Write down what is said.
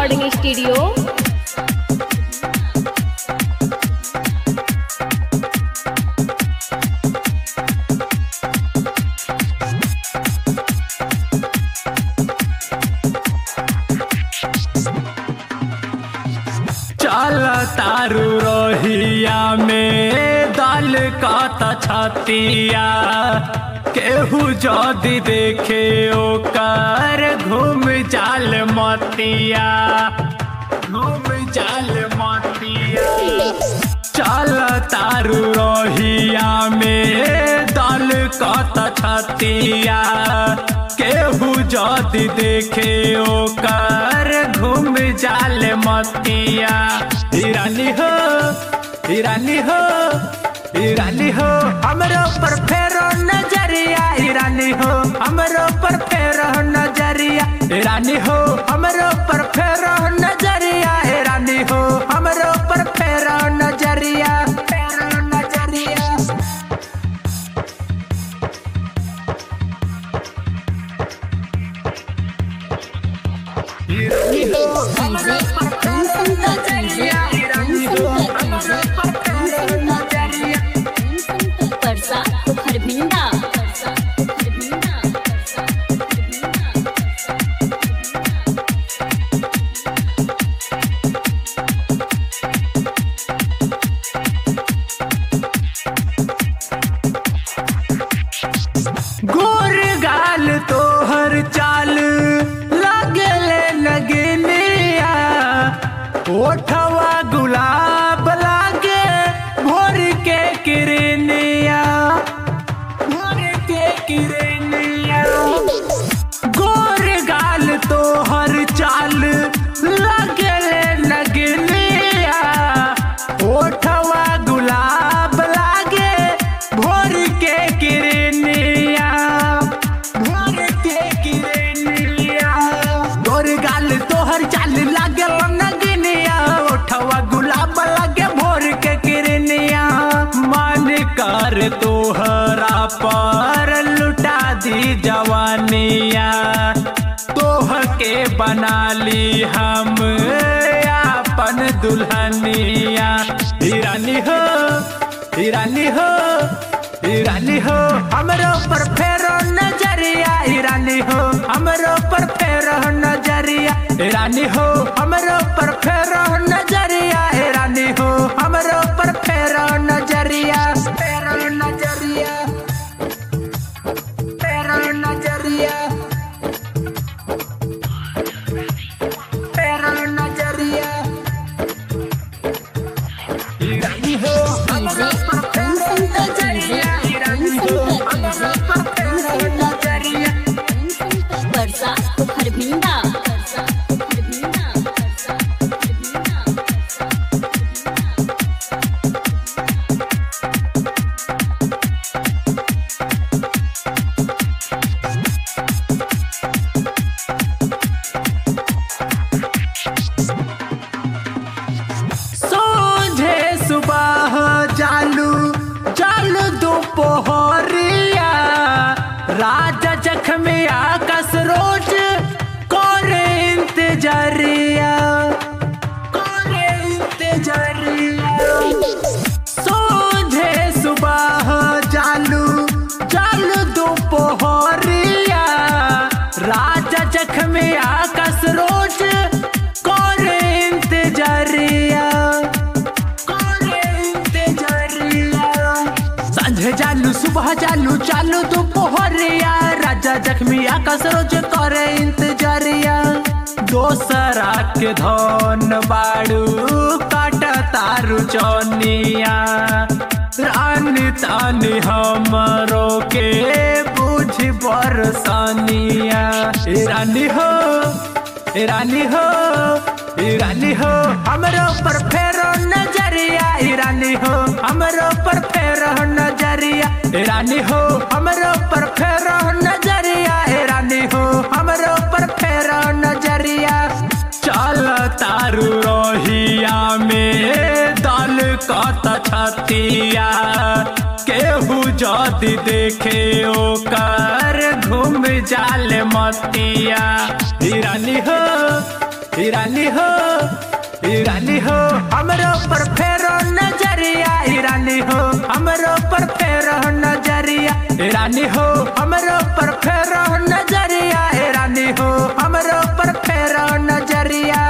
Recording studio. चल तारू रोहिया में दाल का छतिया केहू जदि देखे ओकर घूम जाल मतिया चल तारू रोहिया में दाल का छतिया केहू जदि देखे ओकर घूम जाल मतिया। ईरानी हो ईरानी हो ईरानी हो हमरो पर फेरो नजरिया। ईरानी हो हमरो पर फेरो नजरिया। ईरानी हो हमरो पर फेरो नजरिया। ईरानी हो हमरो पर फेरो नजरिया। ईरानी हो हमरो पर फेरो नजरिया। ईरानी हो हमरो पर फेरो नजरिया। परसा खरभिंडा। गोर गाल तोहर चाल लागले नगनिया। ओठवा गुलाब लागे भोर के किरनिया। गोर गाल तोहर चाल लागले नगनिया। ओठवा गुलाब लागे भोर के किरनिया। गोर गाल तोहर चाल लागे नगनिया। ओठवा गुलाब लागे भोर के किरनिया। मन कर तोहरा पर लुटा दी जवानिया। तोह के बना ली हम अपन दुल्हनिया। ईरानी हो ईरानी हो ईरानी हो हमरो पर फेरो नजरिया। ईरानी हो हमरो पर फेरो नजरिया। ईरानी हो हमरो पर फेरो नजरिया। ईरानी हो हमरो पर फेरो नजरिया। फेरो नजरिया। ईरानी हो हमरो पर फेरो नजरिया। ईरानी हो हमरो पर फेरो नजरिया। परसा खरभिंडा। सोझे सुबह जालू जालू दोपहरिया। राजा जख्मिया कस रोज करे इंतजरिया। सोझे सुबह जालू जालू दोपहरिया। राजा जख्मिया कस रोज करे इंतजरिया। संझे जालू सुबह जालू चालू दोपहरिया। राजा जख्मी आकाश रोज करे इंतजरिया। दोसरा के धन बाड़ू काट तारू चौनिया। रानी तानी हमरो के बुझ बरसानिया। ईरानी हो ईरानी हो ईरानी हो हमरो पर फेरो नजरिया। ईरानी हो हमरो पर फेरो नजरिया। ईरानी हो हमरो पर फेरो नजरिया। ईरानी हो हमरो पर फेरो नजरिया। चल तारू रोहिया में दाल का छतिया केहू जदि देखे ओकर घूम जाल मतिया। ईरानी हो ईरानी हो हमरो पर फेरो नजरिया ईरानी हो हमरो पर फेरो नजरिया ईरानी हो हमरो पर फेरो नजरिया ईरानी हो हमरो पर फेरो नजरिया